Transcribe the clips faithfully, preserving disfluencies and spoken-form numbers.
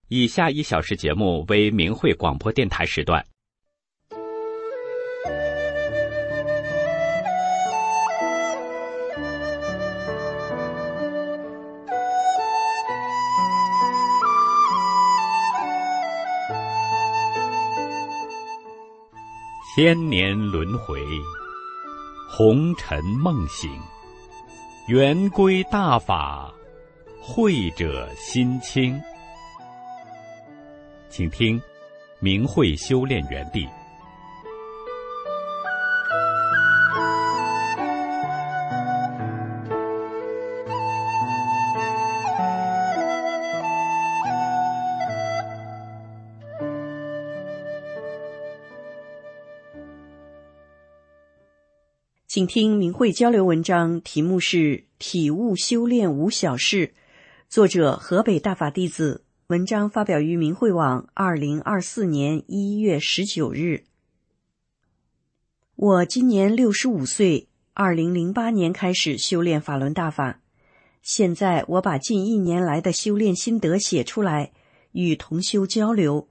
以下一小时节目为明慧广播电台时段。千年轮回，红尘梦醒，圆规大法，慧者心清。请听明慧修炼园地。 请听明慧交流文章，题目是体悟修炼无小事，作者河北大法弟子，文章发表于明慧网二零二四年一月十九日。我今年六十五岁，二零零八年开始修炼法轮大法，现在我把近一年来的修炼心得写出来，与同修交流。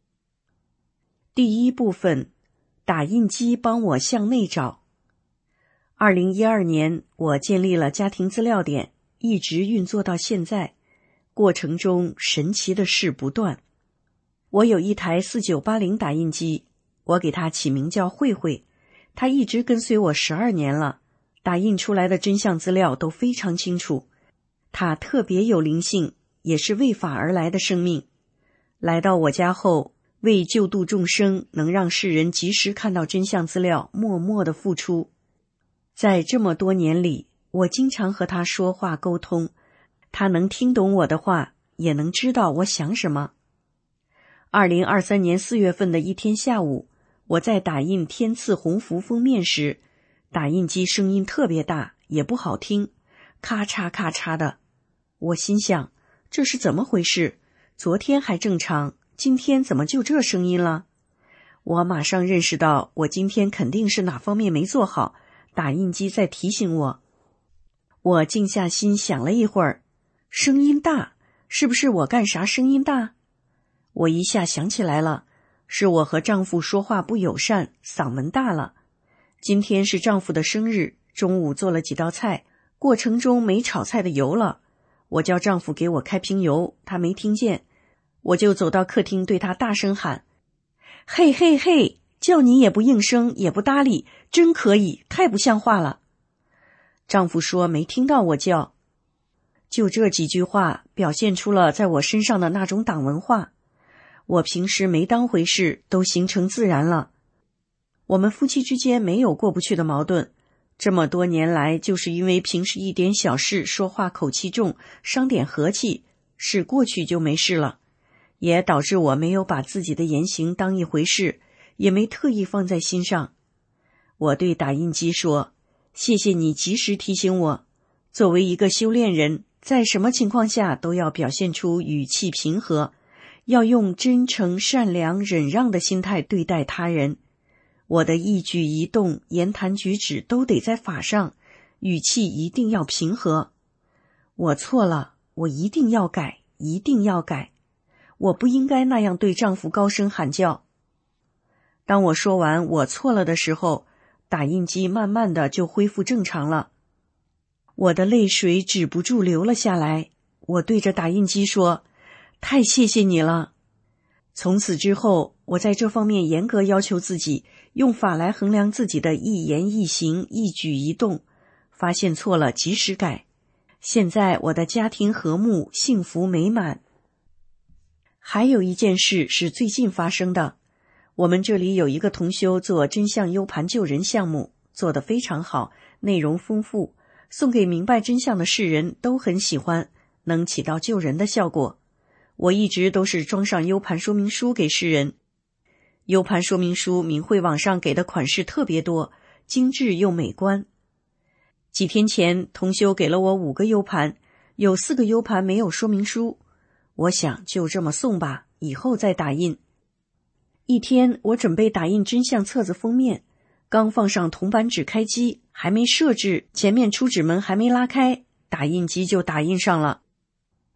第一部分，打印机帮我向内找。二零一二年，我建立了家庭资料点，一直运作到现在，过程中神奇的事不断。我有一台四九八零打印机，我给它起名叫慧慧，它一直跟随我十二年了，打印出来的真相资料都非常清楚。它特别有灵性，也是为法而来的生命。来到我家后，为救度众生，能让世人及时看到真相资料，默默的付出。在这么多年里，我经常和他说话沟通，他能听懂我的话，也能知道我想什么。二零二三年四月份的一天下午，我在打印天赐鸿福封面时，打印机声音特别大，也不好听，咔嚓咔嚓的。我心想，这是怎么回事？昨天还正常，今天怎么就这声音了？我马上认识到，我今天肯定是哪方面没做好，打印机在提醒我。我静下心想了一会儿，声音大，是不是我干啥声音大？我一下想起来了，是我和丈夫说话不友善，嗓门大了。今天是丈夫的生日，中午做了几道菜，过程中没炒菜的油了。我叫丈夫给我开瓶油，他没听见，我就走到客厅对他大声喊：嘿嘿嘿，叫你也不应声，也不搭理，真可以，太不像话了。丈夫说没听到我叫。就这几句话表现出了在我身上的那种党文化，我平时没当回事，都形成自然了。我们夫妻之间没有过不去的矛盾，这么多年来就是因为平时一点小事说话口气重，伤点和气，事过去就没事了，也导致我没有把自己的言行当一回事，也没特意放在心上。我对打印机说，谢谢你及时提醒我，作为一个修炼人，在什么情况下都要表现出语气平和，要用真诚、善良、忍让的心态对待他人。我的一举一动、言谈举止都得在法上，语气一定要平和。我错了，我一定要改，一定要改。我不应该那样对丈夫高声喊叫。当我说完我错了的时候，打印机慢慢的就恢复正常了。我的泪水止不住流了下来，我对着打印机说，太谢谢你了。从此之后，我在这方面严格要求自己，用法来衡量自己的一言一行、一举一动，发现错了及时改。现在我的家庭和睦、幸福美满。还有一件事是最近发生的，我们这里有一个同修做真相 U 盘救人项目，做得非常好，内容丰富，送给明白真相的世人都很喜欢，能起到救人的效果。我一直都是装上 U 盘说明书给世人。U 盘说明书明慧网上给的款式特别多，精致又美观。几天前，同修给了我五个 U 盘，有四个 U 盘没有说明书。我想就这么送吧，以后再打印。一天，我准备打印真相册子封面，刚放上铜板纸开机，还没设置，前面出纸门还没拉开，打印机就打印上了。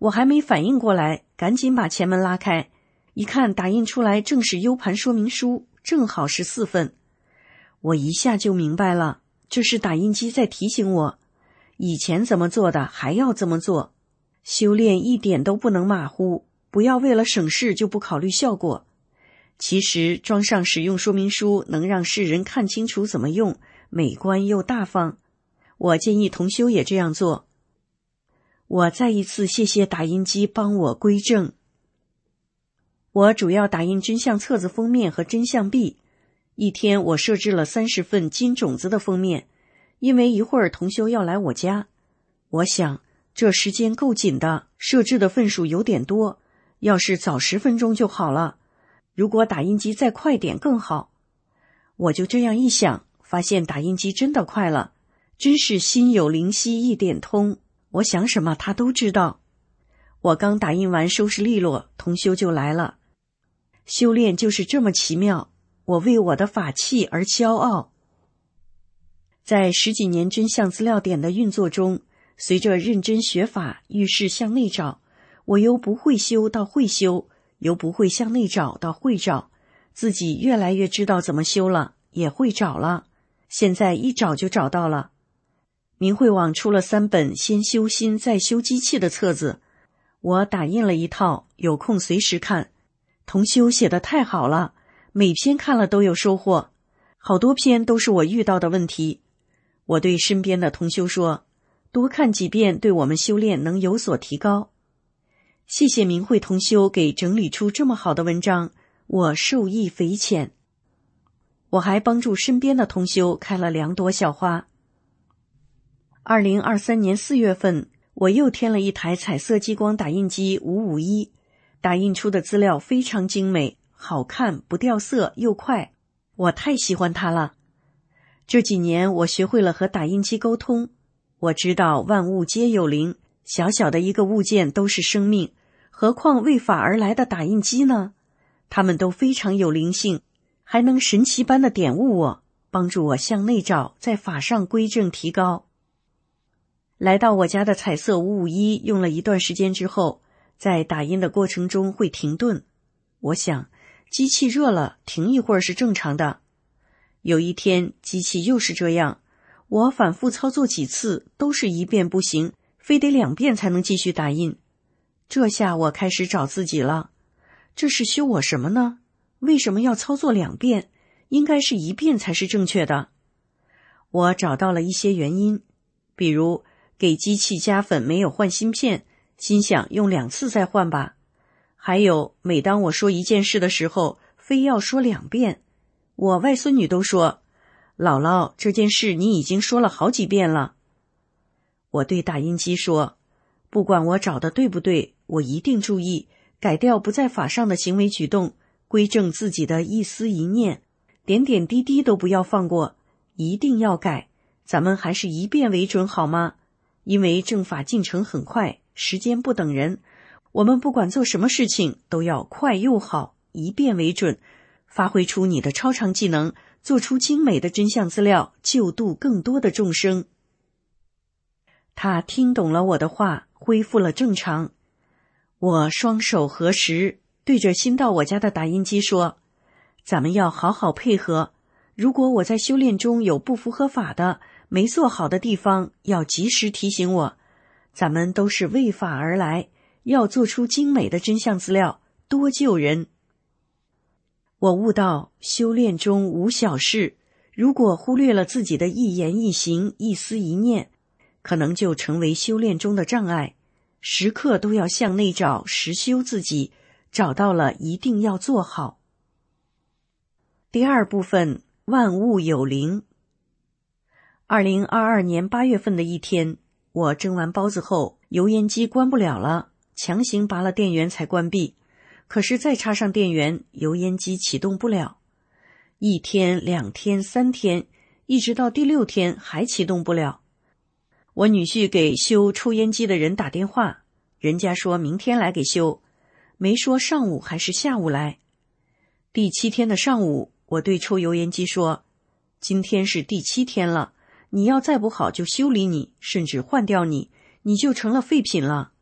我还没反应过来，赶紧把前门拉开，一看打印出来正是 U 盘说明书，正好是四份。我一下就明白了，这是打印机在提醒我，以前怎么做的还要这么做，修炼一点都不能马虎，不要为了省事就不考虑效果。其实装上使用说明书能让世人看清楚怎么用，美观又大方。我建议同修也这样做。我再一次谢谢打印机帮我归正。我主要打印真相册子封面和真相壁，一天我设置了三十份金种子的封面，因为一会儿同修要来我家。我想这时间够紧的，设置的份数有点多，要是早十分钟就好了，如果打印机再快点更好。我就这样一想，发现打印机真的快了，真是心有灵犀一点通，我想什么他都知道。我刚打印完收拾利落，同修就来了。修炼就是这么奇妙，我为我的法器而骄傲。在十几年真相资料点的运作中，随着认真学法，遇事向内找，我由不会修到会修，由不会向内找到会找，自己越来越知道怎么修了，也会找了，现在一找就找到了。明慧网出了三本先修心再修机器的册子，我打印了一套，有空随时看。同修写得太好了，每篇看了都有收获，好多篇都是我遇到的问题。我对身边的同修说，多看几遍对我们修炼能有所提高。谢谢明慧同修给整理出这么好的文章，我受益匪浅。我还帮助身边的同修开了两朵小花。二零二三年四月份，我又添了一台彩色激光打印机五五一，打印出的资料非常精美，好看，不掉色，又快，我太喜欢它了。这几年我学会了和打印机沟通，我知道万物皆有灵，小小的一个物件都是生命，何况为法而来的打印机呢？它们都非常有灵性，还能神奇般的点悟我，帮助我向内找，在法上归正提高。来到我家的彩色五五一用了一段时间之后，在打印的过程中会停顿，我想机器热了，停一会儿是正常的。有一天机器又是这样，我反复操作几次，都是一遍不行，非得两遍才能继续打印。这下我开始找自己了，这是修我什么呢？为什么要操作两遍？应该是一遍才是正确的。我找到了一些原因，比如给机器加粉没有换芯片，心想用两次再换吧。还有每当我说一件事的时候，非要说两遍。我外孙女都说，姥姥，这件事你已经说了好几遍了。我对打印机说，不管我找的对不对，我一定注意改掉不在法上的行为举动，归正自己的一思一念，点点滴滴都不要放过，一定要改。咱们还是一遍为准好吗？因为正法进程很快，时间不等人，我们不管做什么事情都要快又好，一遍为准，发挥出你的超常技能，做出精美的真相资料，救度更多的众生。他听懂了我的话，恢复了正常。我双手合十，对着新到我家的打印机说，咱们要好好配合，如果我在修炼中有不符合法的，没做好的地方，要及时提醒我，咱们都是为法而来，要做出精美的真相资料，多救人。我悟到修炼中无小事，如果忽略了自己的一言一行、一思一念，可能就成为修炼中的障碍，时刻都要向内找，实修自己，找到了一定要做好。第二部分，万物有灵。二零二二年八月份的一天，我蒸完包子后，油烟机关不了了，强行拔了电源才关闭。可是再插上电源，油烟机启动不了。一天、两天、三天，一直到第六天还启动不了。我女婿给修抽烟机的人打电话，人家说明天来给修，没说上午还是下午来。第七天的上午，我对抽油烟机说，今天是第七天了，你要再不好就修理你，甚至换掉你，你就成了废品了。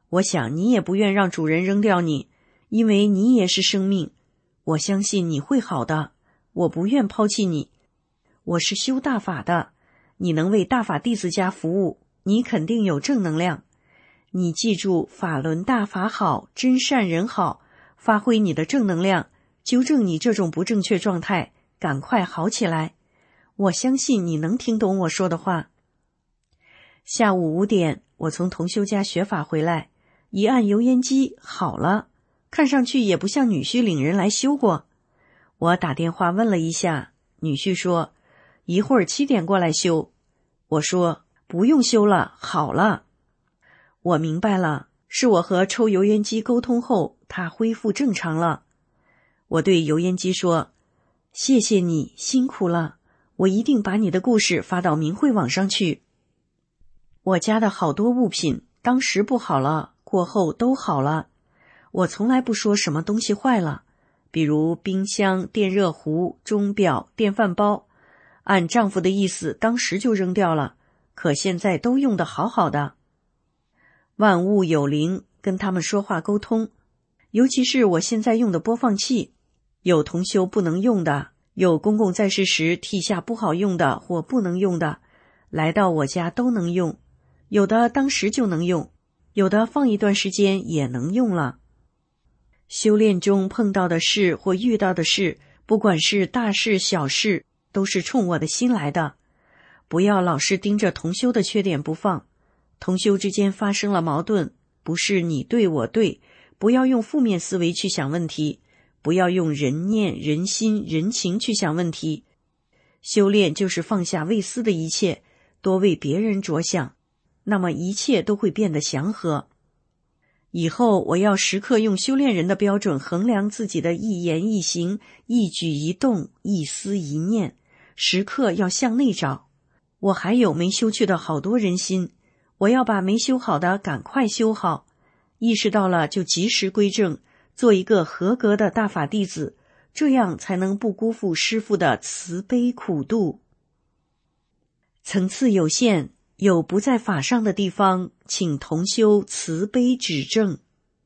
我想你也不愿让主人扔掉你，因为你也是生命。我相信你会好的，我不愿抛弃你。我是修大法的，你能为大法弟子家服务，你肯定有正能量。你记住，法轮大法好，真善人好，发挥你的正能量，纠正你这种不正确状态，赶快好起来。我相信你能听懂我说的话。下午五点，我从同修家学法回来，一按油烟机，好了，看上去也不像女婿领人来修过。我打电话问了一下，女婿说一会儿七点过来修。我说不用修了，好了。我明白了，是我和抽油烟机沟通后，它恢复正常了。我对油烟机说，谢谢你，辛苦了，我一定把你的故事发到明慧网上去。我家的好多物品当时不好了，过后都好了。我从来不说什么东西坏了，比如冰箱、电热壶、钟表、电饭煲，按丈夫的意思当时就扔掉了，可现在都用得好好的。万物有灵，跟他们说话沟通，尤其是我现在用的播放器，有同修不能用的，有公公在世时替下不好用的或不能用的，来到我家都能用，有的当时就能用，有的放一段时间也能用了。修炼中碰到的事或遇到的事，不管是大事小事，都是冲我的心来的。不要老是盯着同修的缺点不放，同修之间发生了矛盾，不是你对我对，不要用负面思维去想问题，不要用人念、人心、人情去想问题。修炼就是放下为私的一切，多为别人着想，那么一切都会变得祥和。以后我要时刻用修炼人的标准衡量自己的一言一行、一举一动、一思一念，时刻要向内找。我还有没修去的好多人心，我要把没修好的赶快修好，意识到了就及时归正，做一个合格的大法弟子，这样才能不辜负师父的慈悲苦度。层次有限，有不在法上的地方，请同修慈悲指正。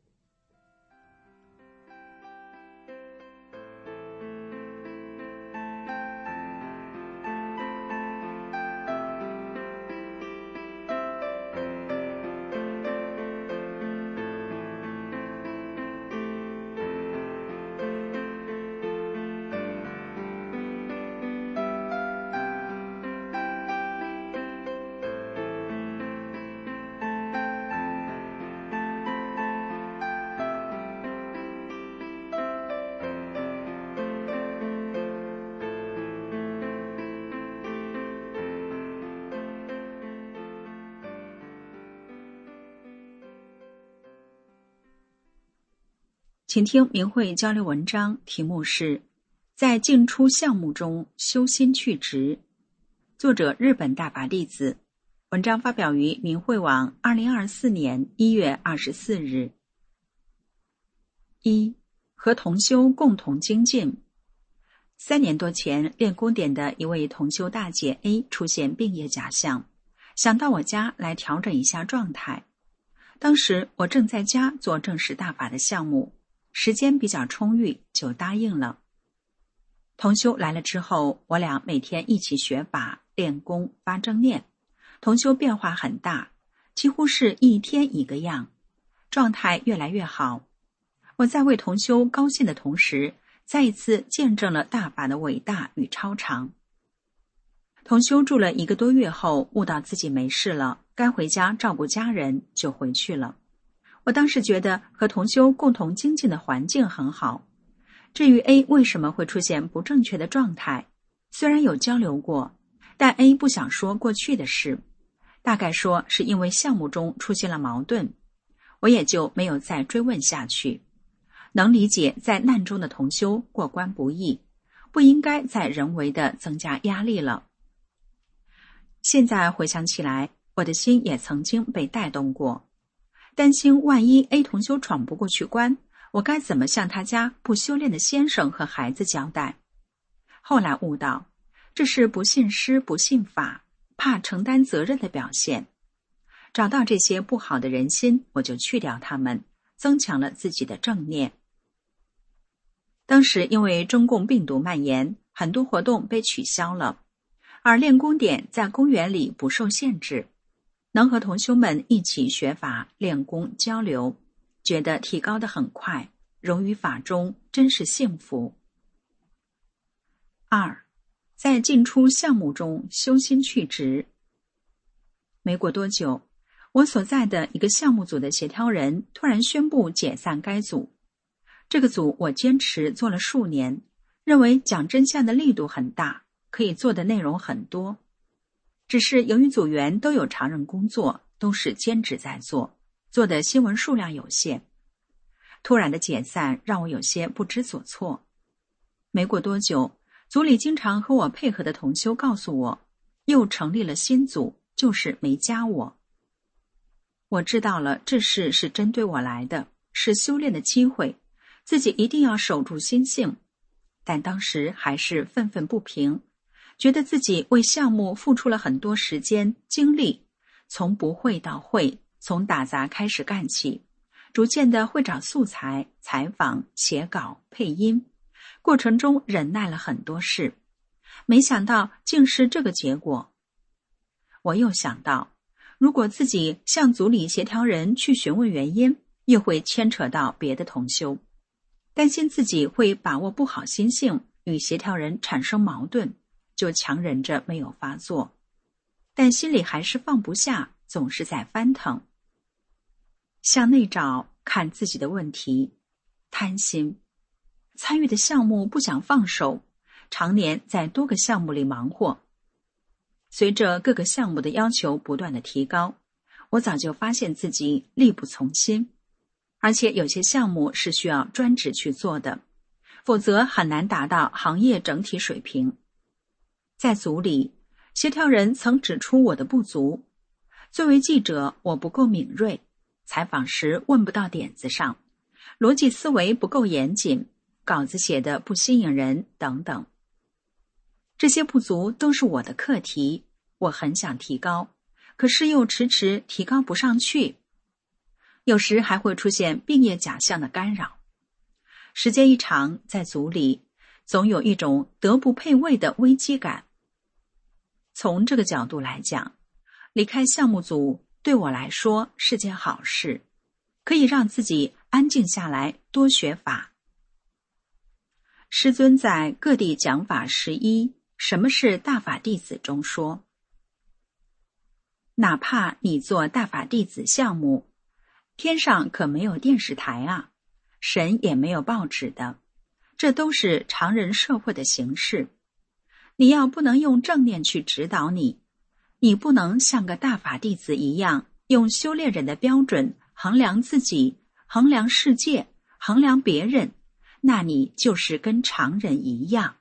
请听明慧交流文章，题目是在进出项目中修心去执，作者日本大法弟子，文章发表于明慧网二零二四年一月二十四日。一、和同修共同精进。三年多前，练功点的一位同修大姐 A 出现病业假象，想到我家来调整一下状态。当时我正在家做正实大法的项目，时间比较充裕，就答应了。同修来了之后，我俩每天一起学法、练功、发正念。同修变化很大，几乎是一天一个样，状态越来越好。我在为同修高兴的同时，再一次见证了大法的伟大与超常。同修住了一个多月后，悟到自己没事了，该回家照顾家人，就回去了。我当时觉得和同修共同精进的环境很好。至于 A 为什么会出现不正确的状态，虽然有交流过，但 A 不想说过去的事，大概说是因为项目中出现了矛盾，我也就没有再追问下去。能理解在难中的同修过关不易，不应该再人为的增加压力了。现在回想起来，我的心也曾经被带动过，担心万一 A 同修闯不过去关，我该怎么向他家不修炼的先生和孩子交代。后来悟到，这是不信师不信法，怕承担责任的表现。 找到这些不好的人心，我就去掉它们，增强了自己的正念。当时因为中共病毒蔓延，很多活动被取消了，而练功点在公园里不受限制，能和同修们一起学法练功交流，觉得提高得很快，融于法中，真是幸福。二，在进出项目中修心去执。没过多久，我所在的一个项目组的协调人突然宣布解散该组。这个组我坚持做了数年，认为讲真相的力度很大，可以做的内容很多。只是由于组员都有常人工作，都是兼职在做，做的新闻数量有限。突然的解散让我有些不知所措。没过多久，组里经常和我配合的同修告诉我，又成立了新组，就是没加我。我知道了，这事是针对我来的，是修炼的机会，自己一定要守住心性。但当时还是愤愤不平，觉得自己为项目付出了很多时间精力，从不会到会，从打杂开始干起，逐渐的会找素材、采访、写稿、配音，过程中忍耐了很多事，没想到竟是这个结果。我又想到，如果自己向组里协调人去询问原因，又会牵扯到别的同修，担心自己会把握不好心性，与协调人产生矛盾，就强忍着没有发作，但心里还是放不下，总是在翻腾。向内找，看自己的问题，贪心，参与的项目不想放手，常年在多个项目里忙活。随着各个项目的要求不断的提高，我早就发现自己力不从心，而且有些项目是需要专职去做的，否则很难达到行业整体水平。在组里，协调人曾指出我的不足，作为记者，我不够敏锐，采访时问不到点子上，逻辑思维不够严谨，稿子写得不吸引人等等。这些不足都是我的课题，我很想提高，可是又迟迟提高不上去。有时还会出现病业假象的干扰。时间一长，在组里总有一种德不配位的危机感。从这个角度来讲，离开项目组对我来说是件好事，可以让自己安静下来，多学法。师尊在各地讲法十一什么是大法弟子中说，哪怕你做大法弟子项目，天上可没有电视台啊，神也没有报纸的，这都是常人社会的形式。你要不能用正念去指导你，你不能像个大法弟子一样，用修炼人的标准衡量自己，衡量世界，衡量别人，那你就是跟常人一样。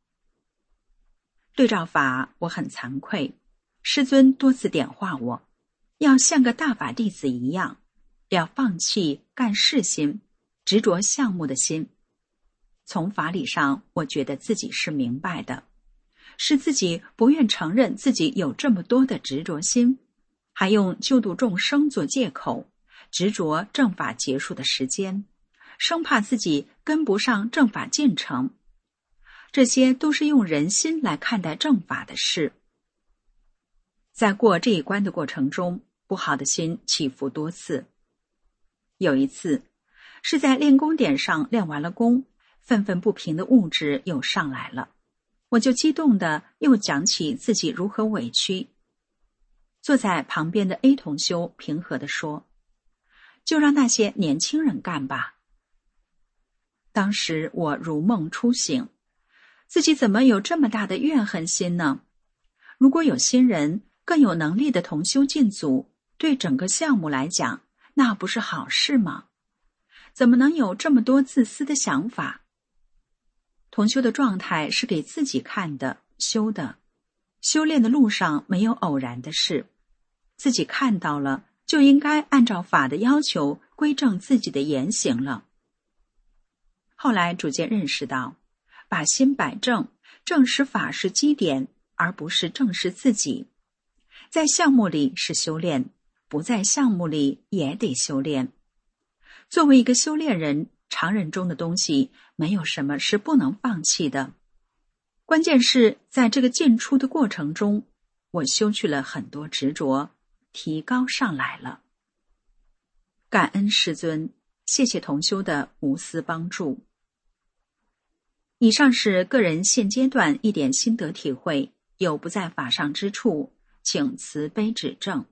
对照法，我很惭愧，师尊多次点化我，要像个大法弟子一样，要放弃干事心，执着项目的心。从法理上，我觉得自己是明白的，是自己不愿承认自己有这么多的执着心，还用救度众生做借口，执着正法结束的时间，生怕自己跟不上正法进程。这些都是用人心来看待正法的事。在过这一关的过程中，不好的心起伏多次。有一次，是在练功点上练完了功，愤愤不平的物质又上来了，我就激动的又讲起自己如何委屈。坐在旁边的 A 同修平和地说，就让那些年轻人干吧。当时我如梦初醒，自己怎么有这么大的怨恨心呢？如果有新人更有能力的同修进组，对整个项目来讲，那不是好事吗？怎么能有这么多自私的想法？同修的状态是给自己看的，修的。修炼的路上没有偶然的事，自己看到了，就应该按照法的要求规正自己的言行了。后来逐渐认识到，把心摆正，正视法是基点，而不是正视自己。在项目里是修炼，不不在项目里也得修炼。作为一个修炼人，常人中的东西没有什么是不能放弃的。关键是在这个进出的过程中，我修去了很多执着，提高上来了。感恩师尊，谢谢同修的无私帮助。以上是个人现阶段一点心得体会，有不在法上之处，请慈悲指正。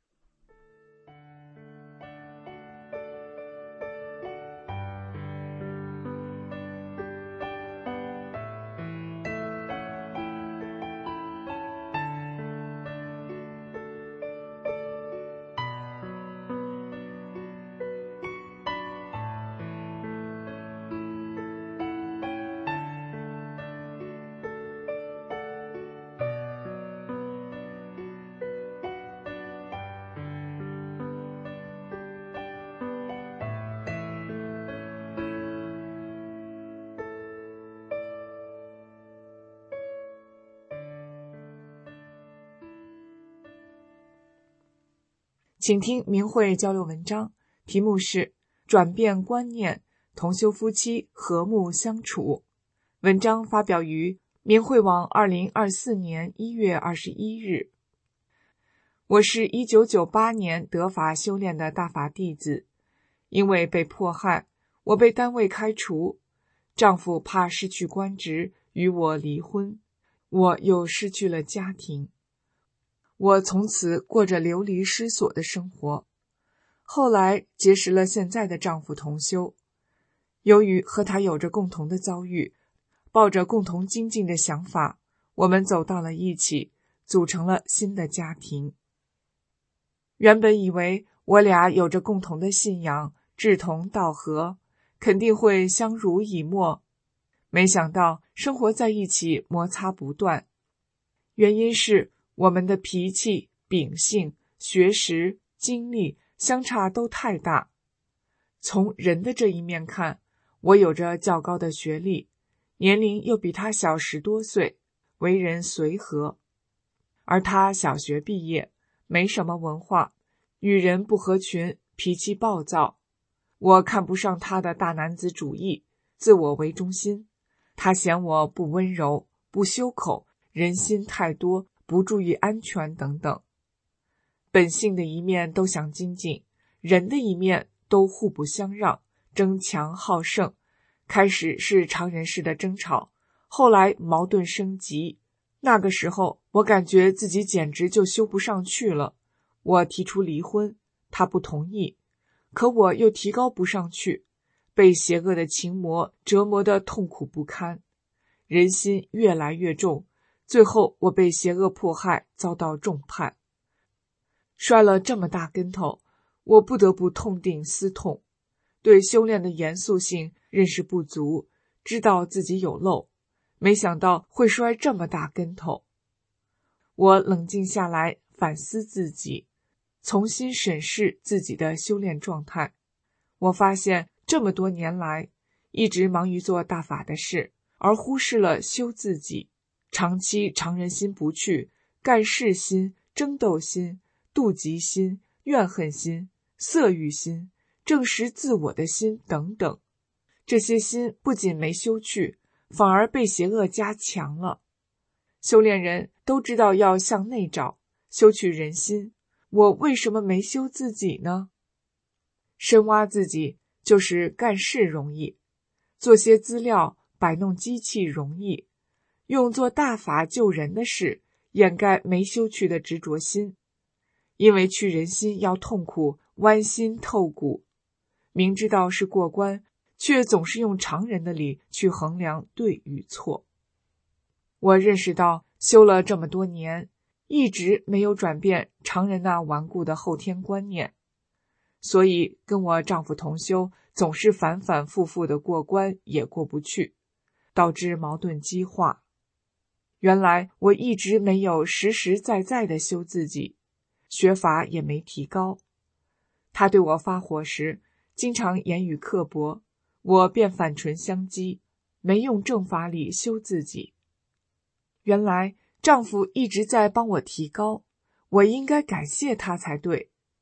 请听明慧交流文章，题目是转变观念，同修夫妻和睦相处。文章发表于明慧网二零二四年一月二十一日。我是一九九八年得法修炼的大法弟子，因为被迫害，我被单位开除，丈夫怕失去官职，与我离婚，我又失去了家庭。我从此过着流离失所的生活。后来结识了现在的丈夫同修，由于和他有着共同的遭遇，抱着共同精进的想法，我们走到了一起，组成了新的家庭。原本以为我俩有着共同的信仰，志同道合，肯定会相濡以沫，没想到生活在一起摩擦不断。原因是我们的脾气、秉性、学识、经历相差都太大。从人的这一面看，我有着较高的学历，年龄又比他小十多岁，为人随和。而他小学毕业，没什么文化，与人不合群，脾气暴躁。我看不上他的大男子主义，自我为中心。他嫌我不温柔，不修口，人心太多，不注意安全等等。本性的一面都想精进，人的一面都互不相让，争强好胜。开始是常人式的争吵，后来矛盾升级。那个时候我感觉自己简直就修不上去了。我提出离婚，他不同意，可我又提高不上去，被邪恶的情魔折磨得痛苦不堪，人心越来越重。最后我被邪恶迫害，遭到重判。摔了这么大跟头，我不得不痛定思痛，对修炼的严肃性认识不足，知道自己有漏，没想到会摔这么大跟头。我冷静下来，反思自己，重新审视自己的修炼状态。我发现这么多年来，一直忙于做大法的事，而忽视了修自己。长期常人心不去，干事心、争斗心、妒忌心、怨恨心、色欲心、证实自我的心等等，这些心不仅没修去，反而被邪恶加强了。修炼人都知道要向内找，修去人心，我为什么没修自己呢？深挖自己就是干事容易，做些资料摆弄机器容易，用做大法救人的事掩盖没修去的执着心。因为去人心要痛苦，剜心透骨，明知道是过关，却总是用常人的理去衡量对与错。我认识到修了这么多年，一直没有转变常人那顽固的后天观念，所以跟我丈夫同修总是反反复复的过关也过不去，导致矛盾激化。原来我一直没有实实在在的修自己，学法也没提高。他对我发火时，经常言语刻薄，我便反唇相讥，没用正法理修自己。原来丈夫一直在帮我提高，我应该感谢他才对。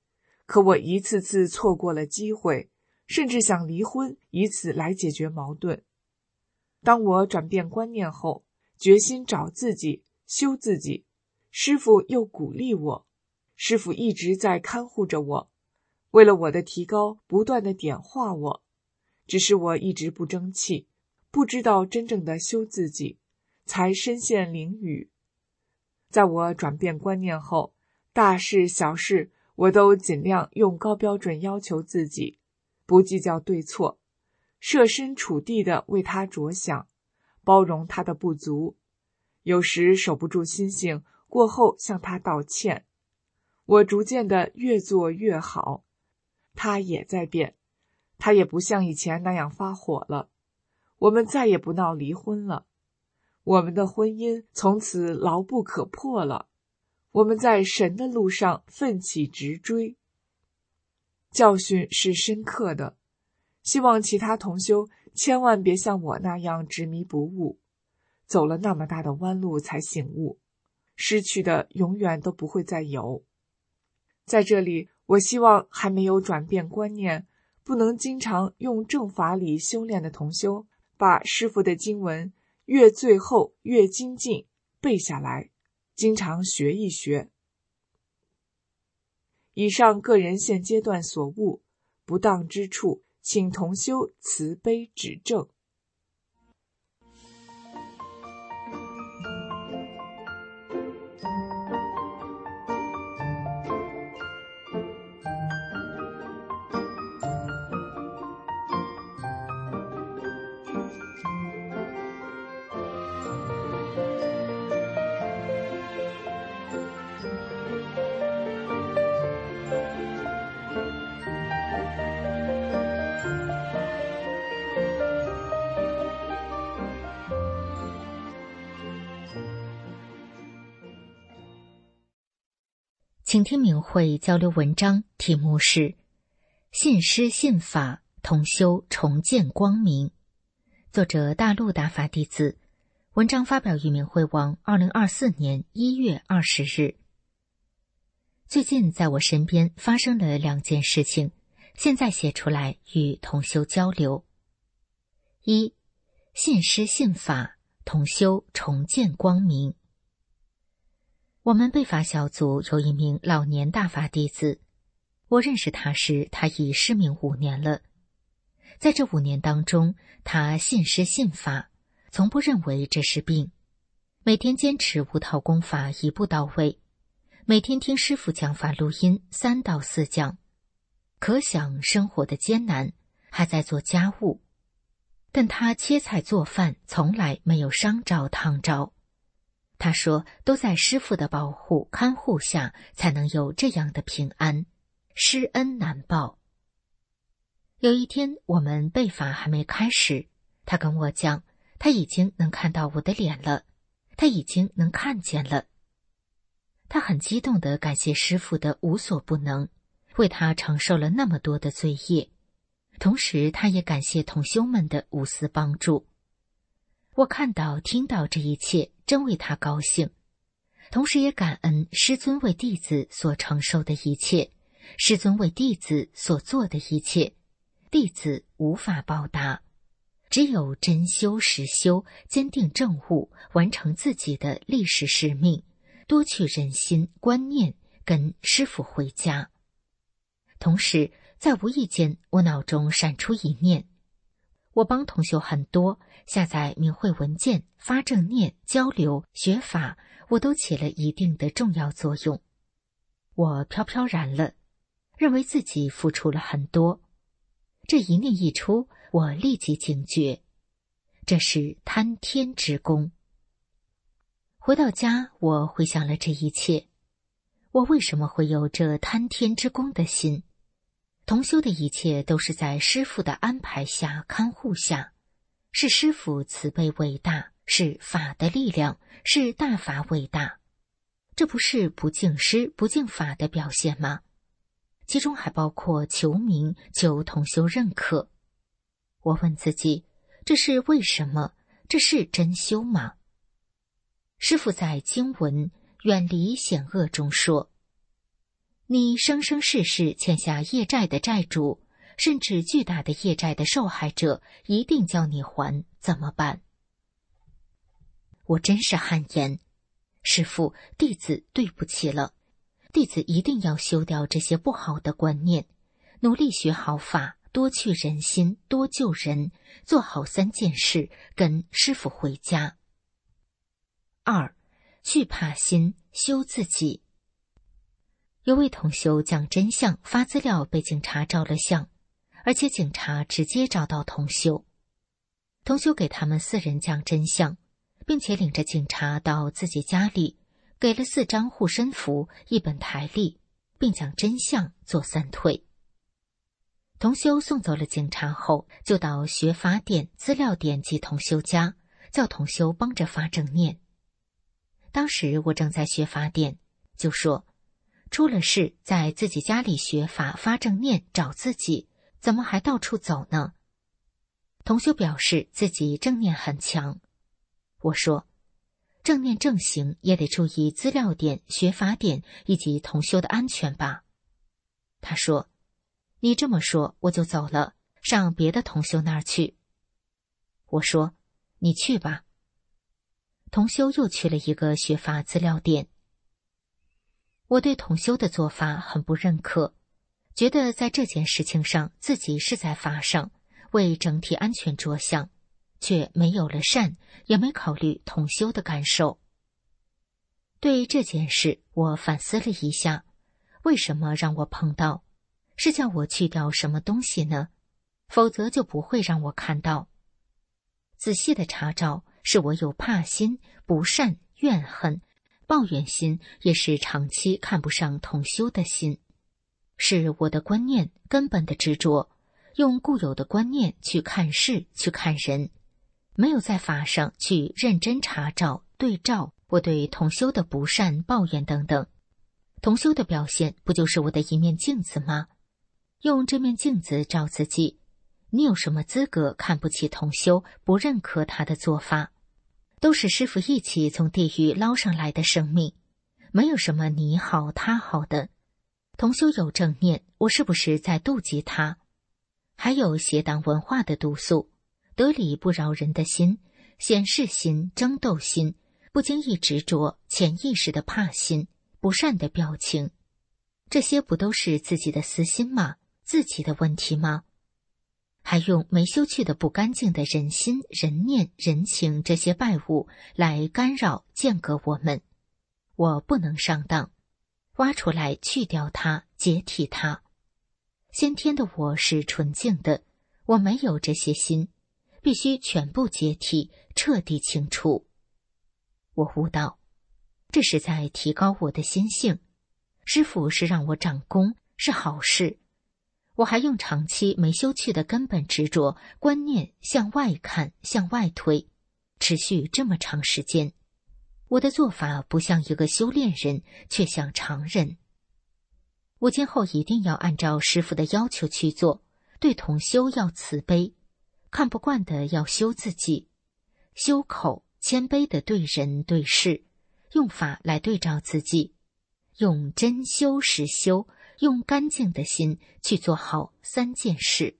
可我一次次错过了机会，甚至想离婚，以此来解决矛盾。当我转变观念后，决心找自己，修自己，师父又鼓励我。师父一直在看护着我，为了我的提高，不断地点化我。只是我一直不争气，不知道真正的修自己，才身陷囹圄。在我转变观念后，大事小事我都尽量用高标准要求自己，不计较对错，设身处地地为他着想，包容他的不足。有时守不住心性，过后向他道歉。我逐渐的越做越好，他也在变，他也不像以前那样发火了。我们再也不闹离婚了，我们的婚姻从此牢不可破了。我们在神的路上奋起直追。教训是深刻的，希望其他同修千万别像我那样执迷不悟，走了那么大的弯路才醒悟，失去的永远都不会再有。在这里，我希望还没有转变观念，不能经常用正法理修炼的同修，把师父的经文越最后越精进背下来，经常学一学。以上个人现阶段所悟不当之处，请同修慈悲指正。 请听明慧交流文章，题目是信师信法，同修重见光明，作者大陆大法弟子，文章发表于明慧网二零二四年一月二十日。最近在我身边发生了两件事情，现在写出来与同修交流。一，信师信法，同修重见光明。我们备法小组有一名老年大法弟子，我认识他时，他已失明五年了。在这五年当中，他信师信法，从不认为这是病，每天坚持五套功法一步到位，每天听师父讲法录音三到四讲，可想生活的艰难，还在做家务，但他切菜做饭从来没有伤着烫着。他说，都在师父的保护看护下，才能有这样的平安，施恩难报。有一天，我们备法还没开始，他跟我讲，他已经能看到我的脸了，他已经能看见了。他很激动地感谢师父的无所不能，为他承受了那么多的罪业，同时他也感谢同修们的无私帮助。我看到听到这一切，真为他高兴，同时也感恩师尊为弟子所承受的一切，师尊为弟子所做的一切，弟子无法报答，只有真修实修，坚定正悟，完成自己的历史使命，多去人心观念，跟师父回家。同时在无意间，我脑中闪出一念，我帮同修很多，下载明慧文件，发正念，交流学法，我都起了一定的重要作用。我飘飘然了，认为自己付出了很多。这一念一出，我立即警觉，这是贪天之功。回到家，我回想了这一切，我为什么会有这贪天之功的心？同修的一切都是在师父的安排下看护下，是师父慈悲伟大，是法的力量，是大法伟大。这不是不敬师不敬法的表现吗？其中还包括求名求同修认可。我问自己，这是为什么？这是真修吗？师父在经文远离险恶中说， 你生生世世欠下业债的债主，甚至巨大的业债的受害者，一定叫你还，怎么办？我真是汗颜。师父，弟子对不起了。弟子一定要修掉这些不好的观念，努力学好法，多去人心，多救人，做好三件事，跟师父回家。二，去怕心，修自己。有位同修讲真相发资料被警察照了相，而且警察直接找到同修。同修给他们四人讲真相，并且领着警察到自己家里，给了四张护身符、一本台历，并将真相做三退。同修送走了警察后，就到学法典、资料点及同修家，叫同修帮着发正念。当时我正在学法典，就说出了事在自己家里学法发正念找自己，怎么还到处走呢？同修表示自己正念很强。我说正念正行也得注意资料点、学法典以及同修的安全吧。他说你这么说我就走了，上别的同修那儿去。我说你去吧。同修又去了一个学法资料点。我对同修的做法很不认可，觉得在这件事情上自己是在法上为整体安全着想，却没有了善，也没考虑同修的感受。对这件事我反思了一下，为什么让我碰到？是叫我去掉什么东西呢？否则就不会让我看到。仔细的查找，是我有怕心、不善、怨恨、抱怨心，也是长期看不上同修的心，是我的观念根本的执着，用固有的观念去看事、去看人，没有在法上去认真查找、对照我对同修的不善、抱怨等等。同修的表现不就是我的一面镜子吗？用这面镜子照自己，你有什么资格看不起同修，不认可他的做法？都是师父一起从地狱捞上来的生命，没有什么你好他好的。同修有正念，我是不是在妒忌他？还有邪党文化的毒素，得理不饶人的心，显示心、争斗心，不经意执着、潜意识的怕心、不善的表情，这些不都是自己的私心吗？自己的问题吗？还用没修去的不干净的人心、人念、人情这些败物来干扰、间隔我们。我不能上当，挖出来去掉它，解体它。先天的我是纯净的，我没有这些心，必须全部解体，彻底清除。我悟道，这是在提高我的心性。师父是让我长功，是好事。我还用长期没修去的根本执着观念向外看，向外推，持续这么长时间。我的做法不像一个修炼人，却像常人。我今后一定要按照师父的要求去做，对同修要慈悲，看不惯的要修自己，修口谦卑的对人对事，用法来对照自己，用真修实修，用干净的心去做好三件事。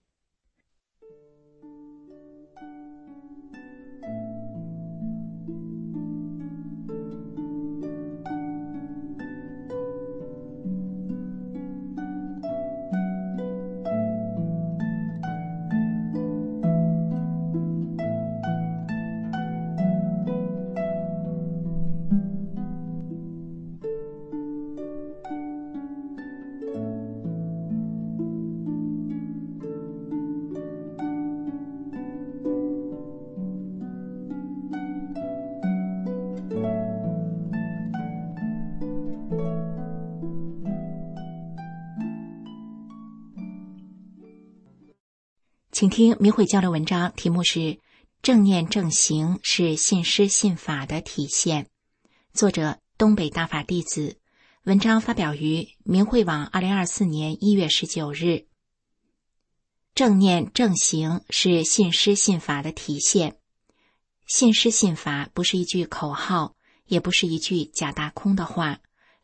请听明慧交流文章，题目是正念正行是信师信法的体现，作者东北大法弟子，文章发表于明慧网二零二四年一月十九日。正念正行是信师信法的体现，信师信法不是一句口号，也不是一句假大空的话，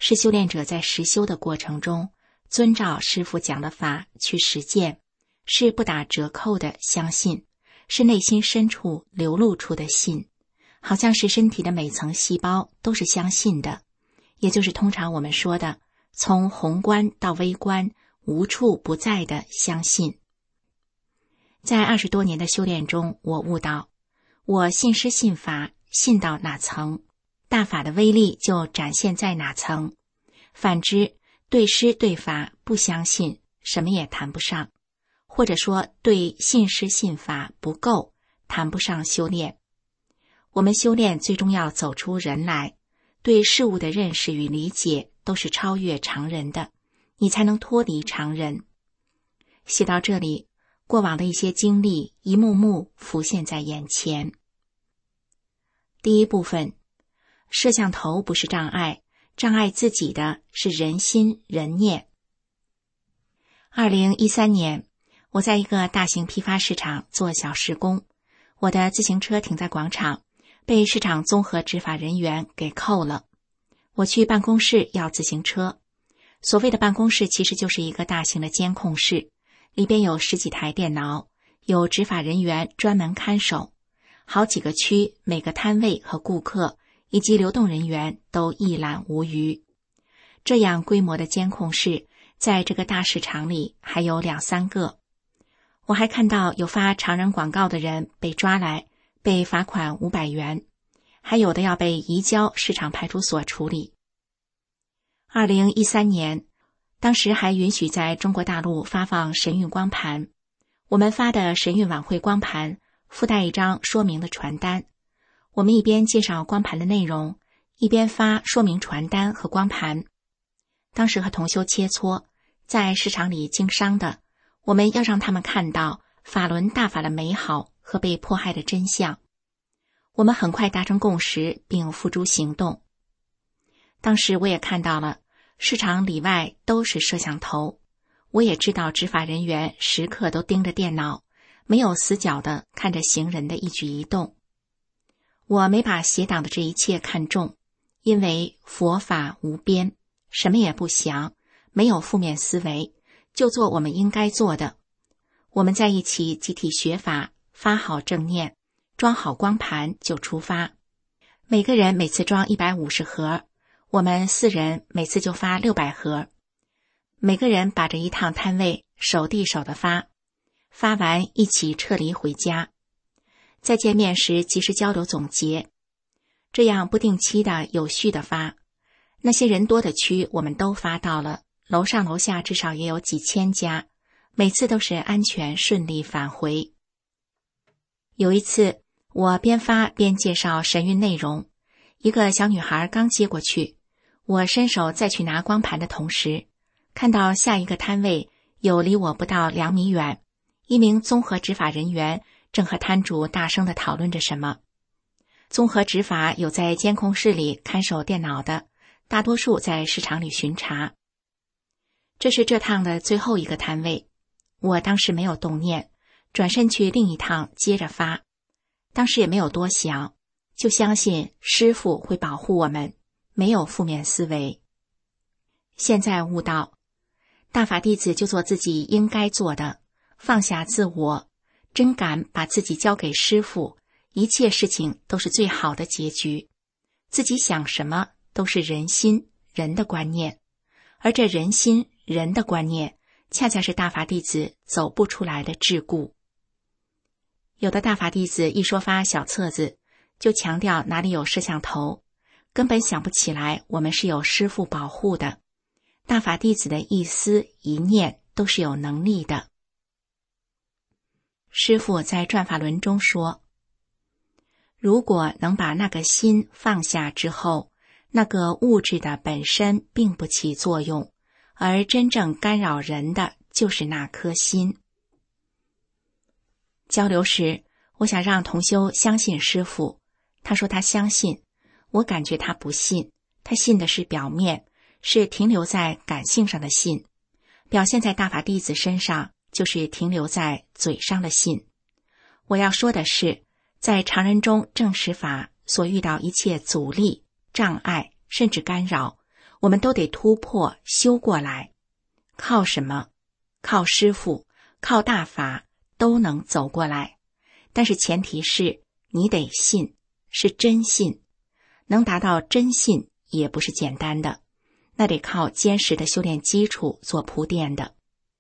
是修炼者在实修的过程中遵照师父讲的法去实践，是不打折扣的相信，是内心深处流露出的信，好像是身体的每层细胞都是相信的，也就是通常我们说的从宏观到微观无处不在的相信。在二十多年的修炼中，我悟到，我信师信法，信到哪层，大法的威力就展现在哪层。反之，对师对法不相信，什么也谈不上，或者说对信师信法不够，谈不上修炼。我们修炼最终要走出人来，对事物的认识与理解都是超越常人的，你才能脱离常人。写到这里，过往的一些经历一幕幕浮现在眼前。第一部分，摄像头不是障碍，障碍自己的是人心人念。二零一三年，我在一个大型批发市场做小时工，我的自行车停在广场，被市场综合执法人员给扣了。我去办公室要自行车，所谓的办公室其实就是一个大型的监控室，里边有十几台电脑，有执法人员专门看守，好几个区，每个摊位和顾客以及流动人员都一览无余。这样规模的监控室，在这个大市场里还有两三个。我还看到有发常人广告的人被抓来，被罚款五百元，还有的要被移交市场派出所处理。二零一三年，当时还允许在中国大陆发放神韵光盘，我们发的神韵晚会光盘附带一张说明的传单，我们一边介绍光盘的内容，一边发说明传单和光盘。当时和同修切磋，在市场里经商的，我们要让他们看到法轮大法的美好和被迫害的真相。我们很快达成共识并付诸行动。当时我也看到了市场里外都是摄像头，我也知道执法人员时刻都盯着电脑，没有死角地看着行人的一举一动。我没把邪党的这一切看重，因为佛法无边，什么也不想，没有负面思维，就做我们应该做的。我们在一起集体学法，发好正念，装好光盘就出发。每个人每次装一百五十盒，我们四人每次就发六百盒。每个人把这一趟摊位手递手的发，发完一起撤离回家。在见面时及时交流总结，这样不定期的有序的发。那些人多的区我们都发到了，楼上楼下至少也有几千家，每次都是安全顺利返回。有一次我边发边介绍神韵内容，一个小女孩刚接过去，我伸手再去拿光盘的同时，看到下一个摊位有离我不到两米远，一名综合执法人员正和摊主大声地讨论着什么。综合执法有在监控室里看守电脑的，大多数在市场里巡查。这是这趟的最后一个摊位，我当时没有动念，转身去另一趟接着发。当时也没有多想，就相信师父会保护我们，没有负面思维。现在悟到，大法弟子就做自己应该做的，放下自我，真敢把自己交给师父，一切事情都是最好的结局。自己想什么都是人心人的观念，而这人心人的观念恰恰是大法弟子走不出来的桎梏。有的大法弟子一说发小册子，就强调哪里有摄像头，根本想不起来我们是有师父保护的。大法弟子的一思一念都是有能力的。师父在转法轮中说，如果能把那个心放下之后，那个物质的本身并不起作用，而真正干扰人的就是那颗心。交流时，我想让同修相信师父，他说他相信，我感觉他不信，他信的是表面，是停留在感性上的信，表现在大法弟子身上就是停留在嘴上的信。我要说的是，在常人中证实法所遇到一切阻力、障碍甚至干扰， 我们都得突破修过来。靠什么？靠师父，靠大法，都能走过来。但是前提是你得信，是真信。能达到真信也不是简单的，那得靠坚实的修炼基础做铺垫的。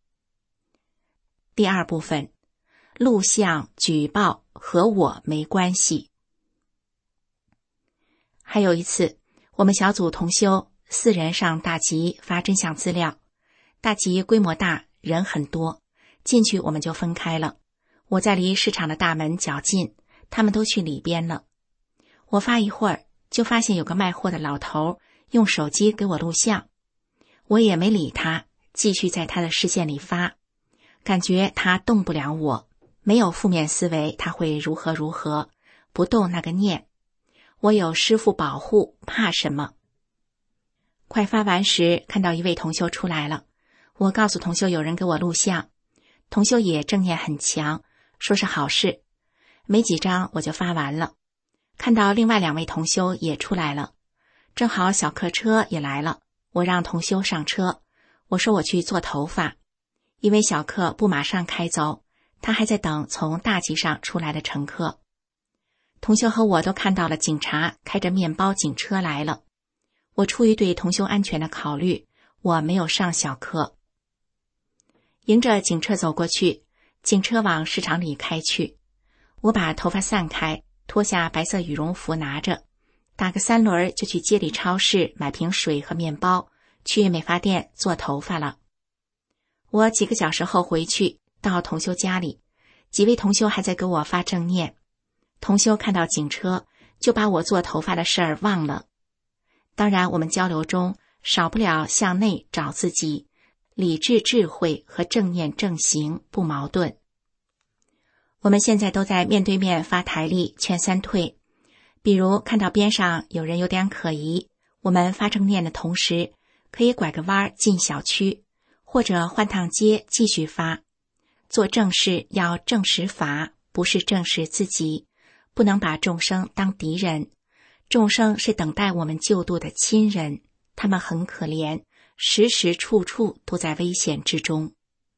第二部分，录像举报和我没关系。还有一次，我们小组同修四人上大集发真相资料，大集规模大，人很多，进去我们就分开了。我在离市场的大门较近，他们都去里边了。我发一会儿，就发现有个卖货的老头用手机给我录像，我也没理他，继续在他的视线里发，感觉他动不了我，没有负面思维，他会如何如何，不动那个念。我有师父保护，怕什么？快发完时，看到一位同修出来了，我告诉同修有人给我录像，同修也正念很强，说是好事。没几张我就发完了，看到另外两位同修也出来了，正好小客车也来了，我让同修上车，我说我去做头发，因为小客不马上开走，他还在等从大集上出来的乘客。同修和我都看到了警察开着面包警车来了，我出于对同修安全的考虑，我没有上小客。迎着警车走过去，警车往市场里开去，我把头发散开，脱下白色羽绒服拿着，打个三轮就去街里超市买瓶水和面包，去美发店做头发了。我几个小时后回去，到同修家里，几位同修还在给我发正念。同修看到警车，就把我做头发的事儿忘了。当然我们交流中少不了向内找自己，理智智慧和正念正行不矛盾。我们现在都在面对面发台历劝三退，比如看到边上有人有点可疑，我们发正念的同时可以拐个弯进小区，或者换趟街继续发。做正事要正视法，不是正视自己，不能把众生当敌人，众生是等待我们救度的亲人，他们很可怜，时时处处都在危险之中。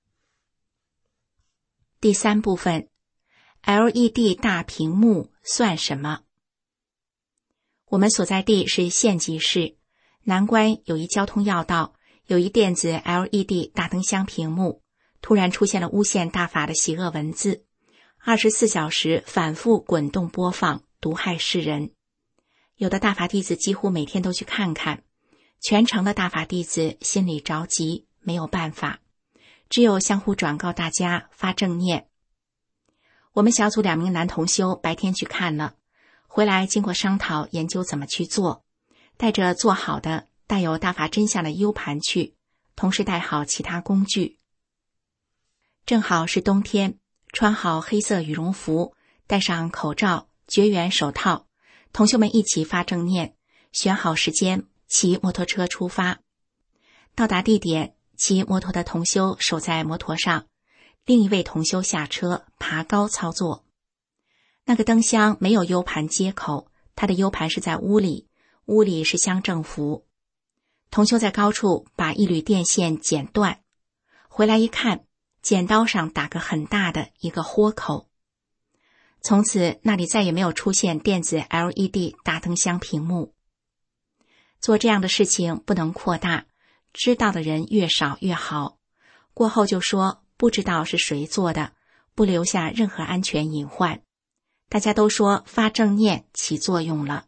第三部分， L E D 大屏幕算什么？我们所在地是县级市，南关有一交通要道，有一电子 L E D 大灯箱屏幕，突然出现了诬陷大法的邪恶文字，二十四小时反复滚动播放，毒害世人。有的大法弟子几乎每天都去看看，全城的大法弟子心里着急，没有办法，只有相互转告大家发正念。我们小组两名男同修白天去看了，回来经过商讨研究怎么去做，带着做好的带有大法真相的 U 盘去，同时带好其他工具。正好是冬天，穿好黑色羽绒服，戴上口罩，绝缘手套，同修们一起发正念，选好时间骑摩托车出发。到达地点，骑摩托的同修守在摩托上，另一位同修下车爬高操作。那个灯箱没有 U 盘接口，他的 U 盘是在屋里，屋里是乡政府。同修在高处把一缕电线剪断，回来一看，剪刀上打个很大的一个豁口。从此那里再也没有出现电子 L E D 大灯箱屏幕。做这样的事情不能扩大，知道的人越少越好。过后就说不知道是谁做的，不留下任何安全隐患。大家都说发正念起作用了。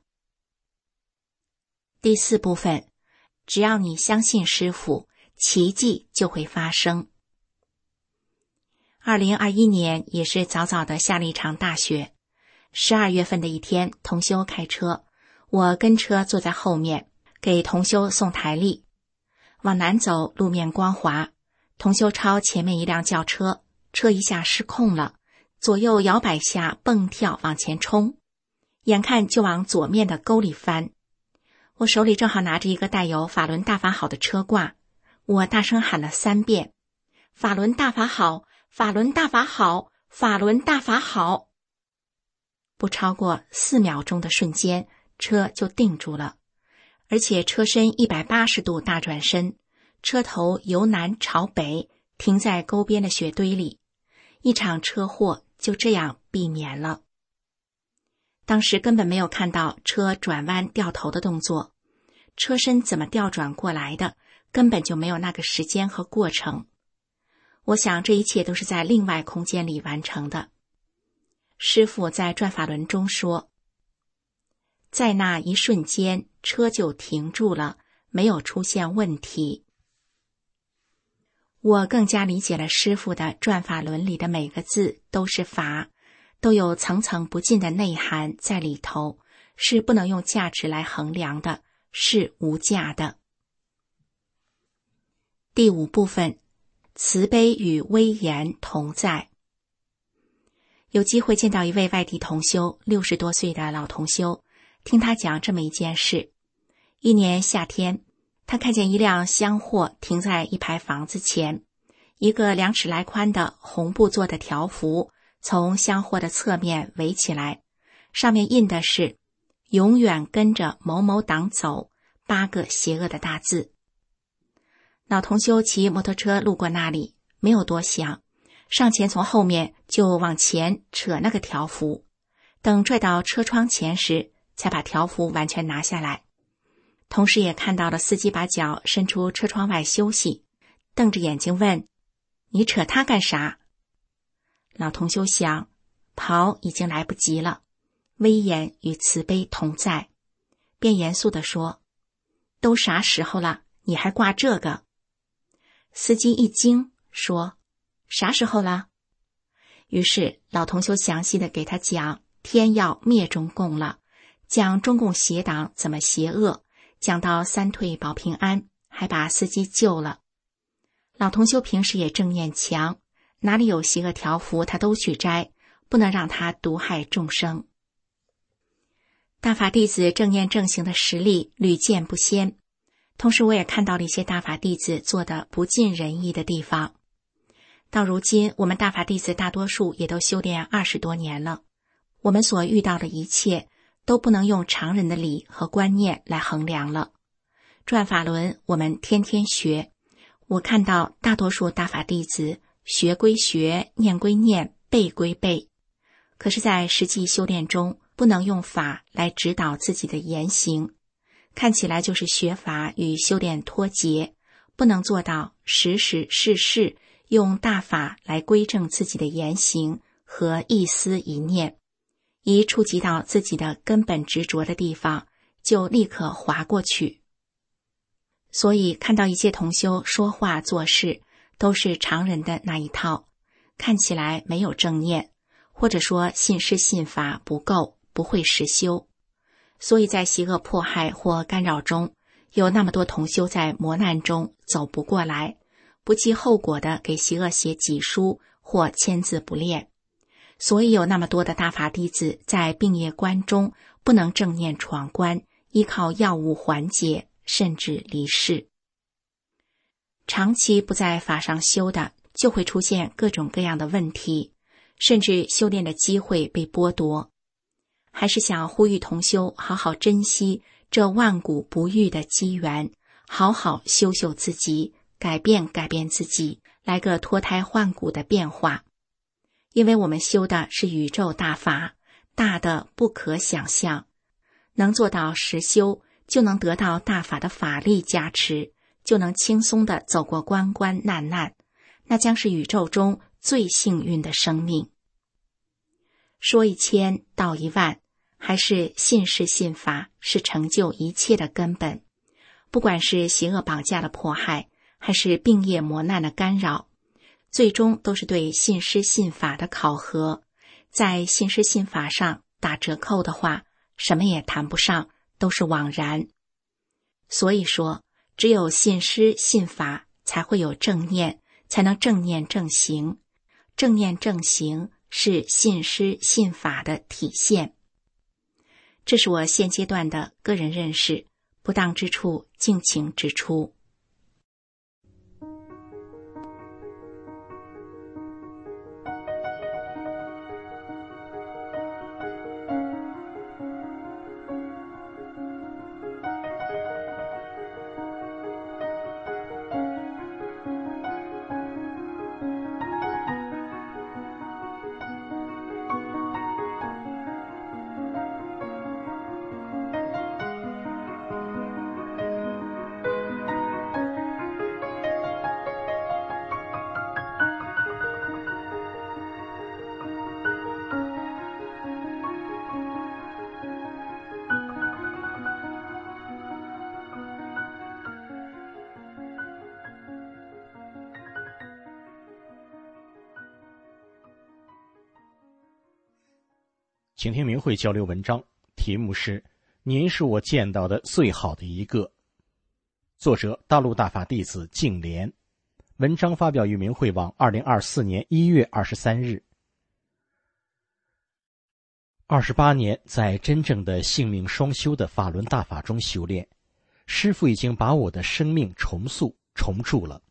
第四部分，只要你相信师父，奇迹就会发生。二零二一年也是早早的下了一场大雪。十二月份的一天，同修开车，我跟车坐在后面，给同修送台历。往南走，路面光滑，同修超前面一辆轿车，车一下失控了，左右摇摆下蹦跳往前冲，眼看就往左面的沟里翻。我手里正好拿着一个带有法轮大法好的车挂，我大声喊了三遍：法轮大法好，法轮大法好，法轮大法好。不超过四秒钟的瞬间，车就定住了， 而且车身一百八十度大转身，车头由南朝北停在沟边的雪堆里，一场车祸就这样避免了。当时根本没有看到车转弯掉头的动作，车身怎么调转过来的，根本就没有那个时间和过程。我想这一切都是在另外空间里完成的。师父在转法轮中说，在那一瞬间，车就停住了，没有出现问题。我更加理解了师父的转法轮里的每个字都是法，都有层层不尽的内涵在里头，是不能用价值来衡量的，是无价的。第五部分，慈悲与威严同在。有机会见到一位外地同修，六十多岁的老同修，听他讲这么一件事。一年夏天，他看见一辆厢货停在一排房子前，一个两尺来宽的红布做的条幅从厢货的侧面围起来，上面印的是永远跟着某某党走八个邪恶的大字。老同修骑摩托车路过那里，没有多想，上前从后面就往前扯那个条幅，等拽到车窗前时，才把条幅完全拿下来。同时也看到了司机把脚伸出车窗外休息，瞪着眼睛问，你扯他干啥？老同修想，跑已经来不及了，威严与慈悲同在，便严肃地说，都啥时候了，你还挂这个？司机一惊，说，啥时候了？于是老同修详细的给他讲天要灭中共了，讲中共邪党怎么邪恶，讲到三退保平安，还把司机救了。老同修平时也正念强，哪里有邪恶条幅他都去摘，不能让他毒害众生。大法弟子正念正行的实力屡见不鲜，同时我也看到了一些大法弟子做的不尽人意的地方。到如今，我们大法弟子大多数也都修炼二十多年了，我们所遇到的一切都不能用常人的理和观念来衡量了。转法轮我们天天学，我看到大多数大法弟子学归学，念归念，背归背，可是在实际修炼中不能用法来指导自己的言行，看起来就是学法与修炼脱节，不能做到时时事事用大法来规正自己的言行和一思一念，一触及到自己的根本执着的地方，就立刻划过去。所以看到一些同修说话做事都是常人的那一套，看起来没有正念，或者说信施信法不够，不会实修。所以在邪恶迫害或干扰中，有那么多同修在磨难中走不过来，不计后果的给邪恶写己书或签字不练。所以有那么多的大法弟子在病业关中不能正念闯关，依靠药物缓解，甚至离世。长期不在法上修的，就会出现各种各样的问题，甚至修炼的机会被剥夺。还是想呼吁同修好好珍惜这万古不遇的机缘，好好修修自己，改变改变自己，来个脱胎换骨的变化。因为我们修的是宇宙大法，大的不可想象，能做到实修，就能得到大法的法力加持，就能轻松地走过关关难难，那将是宇宙中最幸运的生命。说一千道一万，还是信施信法是成就一切的根本。不管是邪恶绑架的迫害，还是病业磨难的干扰，最终都是对信施信法的考核。在信施信法上打折扣的话，什么也谈不上，都是枉然。所以说，只有信施信法，才会有正念，才能正念正行。正念正行是信施信法的体现。这是我现阶段的个人认识，不当之处敬请指出。 请听明慧交流文章，题目是您是我见到的最好的一个。作者大陆大法弟子净莲，文章发表于明慧网二零二四年一月二十三日。二十八年在真正的性命双修的法轮大法中修炼，师父已经把我的生命重塑重铸了。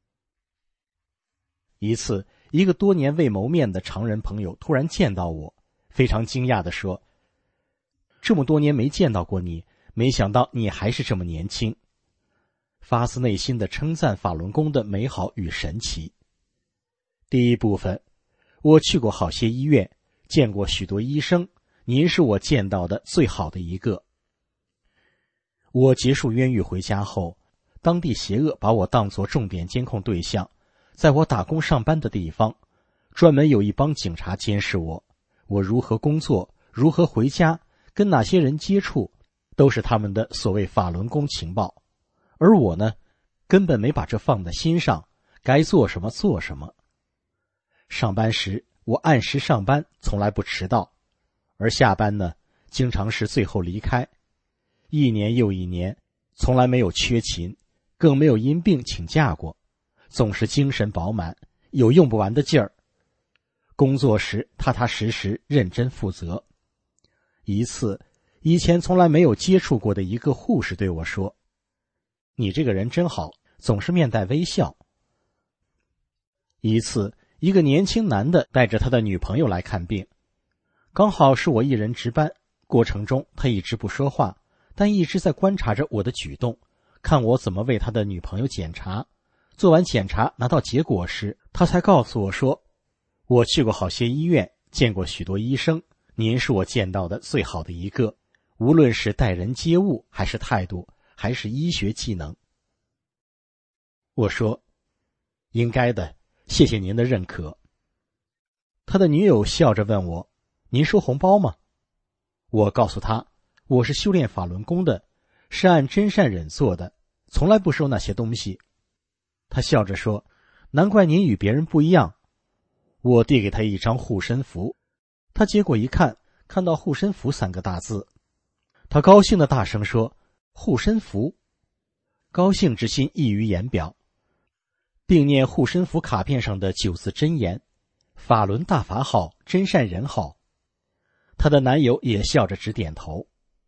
一次，一个多年未谋面的常人朋友突然见到我，非常惊讶地说：这么多年没见到过你，没想到你还是这么年轻。发自内心地称赞法轮功的美好与神奇。第一部分，我去过好些医院，见过许多医生，您是我见到的最好的一个。我结束冤狱回家后，当地邪恶把我当作重点监控对象，在我打工上班的地方，专门有一帮警察监视我，我如何工作，如何回家，跟哪些人接触，都是他们的所谓法轮功情报。而我呢，根本没把这放在心上，该做什么做什么。上班时我按时上班，从来不迟到，而下班呢，经常是最后离开。一年又一年，从来没有缺勤，更没有因病请假过，总是精神饱满，有用不完的劲儿。工作时踏踏实实，认真负责。一次，以前从来没有接触过的一个护士对我说：你这个人真好，总是面带微笑。一次，一个年轻男的带着他的女朋友来看病，刚好是我一人值班，过程中他一直不说话，但一直在观察着我的举动，看我怎么为他的女朋友检查。做完检查拿到结果时，他才告诉我说：我去过好些医院，见过许多医生，您是我见到的最好的一个，无论是待人接物，还是态度，还是医学技能。我说：应该的，谢谢您的认可。他的女友笑着问我：您收红包吗？我告诉他，我是修炼法轮功的，是按真善忍做的，从来不收那些东西。他笑着说：难怪您与别人不一样。我递给他一张护身符，他接过一看，看到护身符三个大字，他高兴地大声说：护身符！高兴之心溢于言表，并念护身符卡片上的九字真言：法轮大法好，真善人好。她的男友也笑着直点头。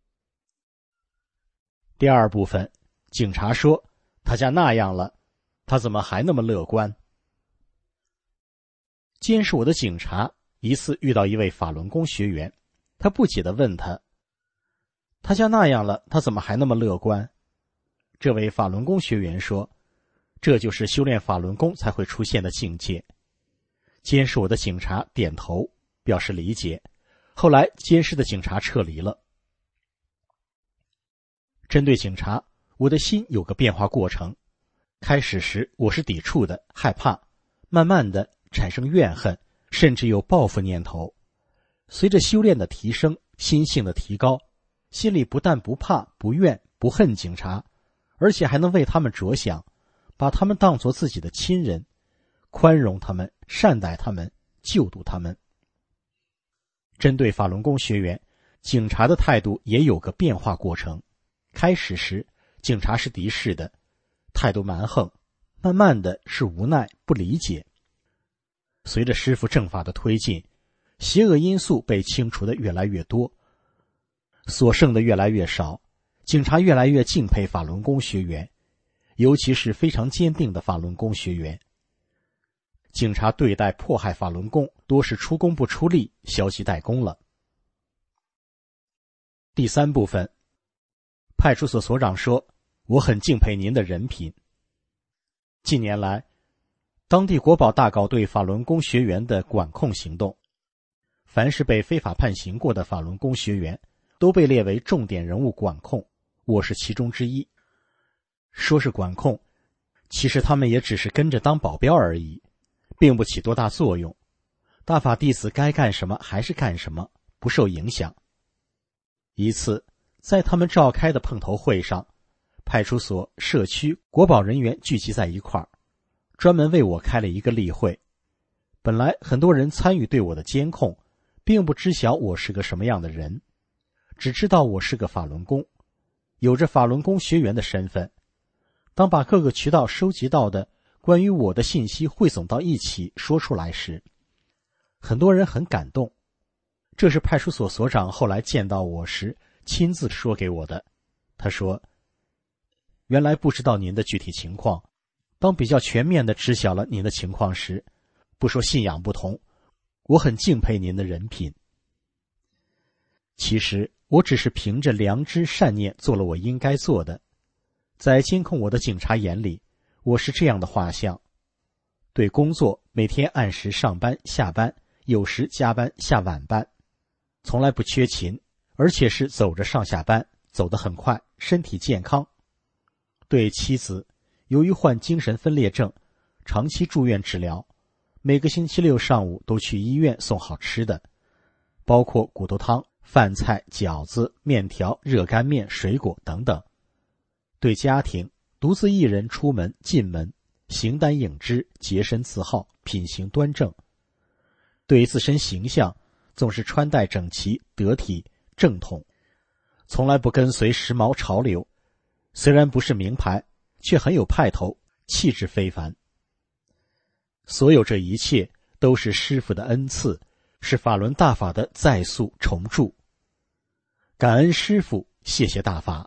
第二部分，警察说他家那样了，他怎么还那么乐观？监视我的警察一次遇到一位法轮功学员，他不解地问他：他家那样了，他怎么还那么乐观？这位法轮功学员说：这就是修炼法轮功才会出现的境界。监视我的警察点头表示理解，后来监视的警察撤离了。针对警察，我的心有个变化过程。开始时我是抵触的，害怕，慢慢的产生怨恨，甚至有报复念头。随着修炼的提升，心性的提高，心里不但不怕、不怨、不恨警察，而且还能为他们着想，把他们当作自己的亲人，宽容他们，善待他们，救度他们。针对法轮功学员，警察的态度也有个变化过程。开始时，警察是敌视的，态度蛮横，慢慢的是无奈、不理解。随着师父正法的推进，邪恶因素被清除的越来越多，所剩的越来越少，警察越来越敬佩法轮功学员，尤其是非常坚定的法轮功学员。警察对待迫害法轮功多是出工不出力，消极怠工了。第三部分，派出所所长说：我很敬佩您的人品。近年来，当地国保大搞对法轮功学员的管控行动，凡是被非法判刑过的法轮功学员都被列为重点人物管控，我是其中之一。说是管控，其实他们也只是跟着当保镖而已，并不起多大作用。大法弟子该干什么还是干什么，不受影响。一次，在他们召开的碰头会上，派出所、社区、国保人员聚集在一块儿，专门为我开了一个例会。本来很多人参与对我的监控， 并不知晓我是个什么样的人，只知道我是个法轮功，有着法轮功学员的身份。当把各个渠道收集到的关于我的信息汇总到一起说出来时，很多人很感动。这是派出所所长后来见到我时亲自说给我的。他说，原来不知道您的具体情况，当比较全面地知晓了您的情况时，不说信仰不同，我很敬佩您的人品。其实我只是凭着良知善念做了我应该做的。在监控我的警察眼里，我是这样的画像：对工作每天按时上班下班，有时加班下晚班，从来不缺勤，而且是走着上下班，走得很快，身体健康。对妻子，由于患精神分裂症，长期住院治疗，每个星期六上午都去医院送好吃的，包括骨头汤、饭菜、饺子、面条、热干面、水果等等。对家庭，独自一人出门进门，形单影只，洁身自好，品行端正。对自身形象，总是穿戴整齐、得体、正统，从来不跟随时髦潮流。虽然不是名牌，却很有派头，气质非凡。所有这一切都是师父的恩赐，是法轮大法的再塑重铸。感恩师父，谢谢大法。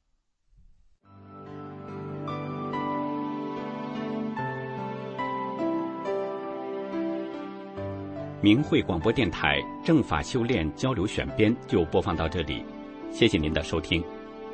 明慧广播电台正法修炼交流选编就播放到这里，谢谢您的收听。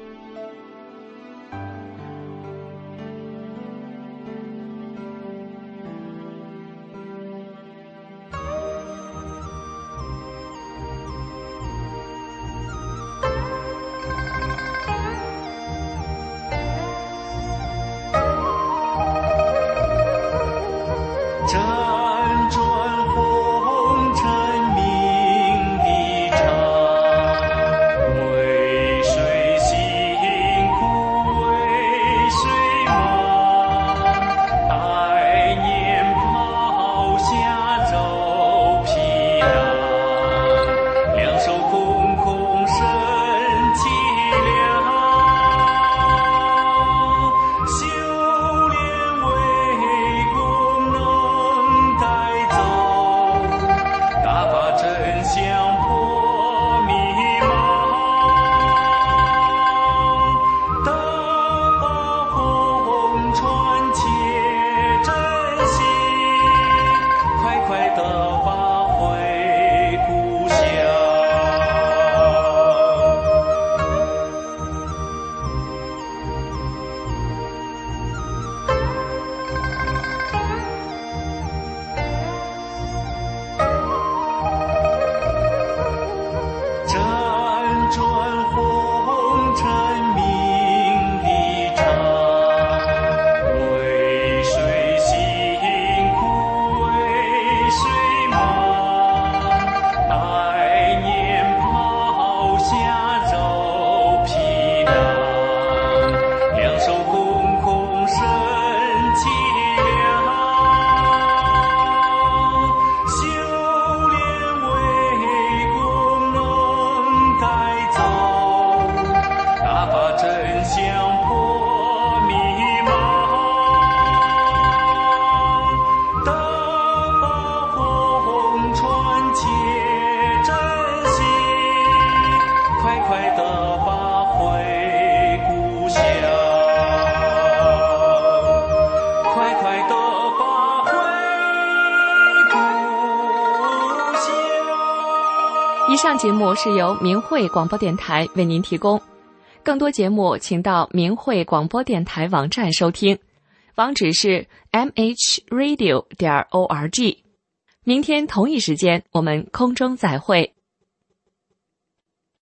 以上节目是由明慧广播电台为您提供，更多节目请到明慧广播电台网站收听，网址是 m h radio 点 org。明天同一时间我们空中再会。